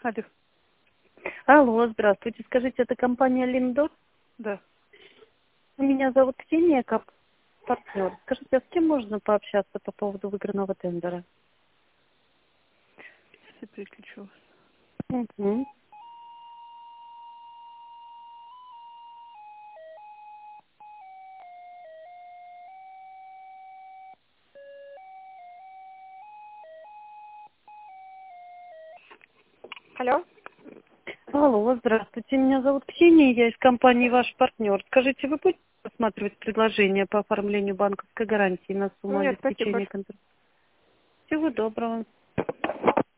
Алло. Алло, здравствуйте. Скажите, это компания Линдор? Да. Меня зовут Ксения, как партнер. Скажите, а с кем можно пообщаться по поводу выигранного тендера? Сейчас я переключу. Угу. Алло. Алло, здравствуйте. Меня зовут Ксения, я из компании «Ваш партнер». Скажите, вы будете рассматривать предложение по оформлению банковской гарантии на сумму Нет, спасибо. обеспечения контракта? Всего доброго.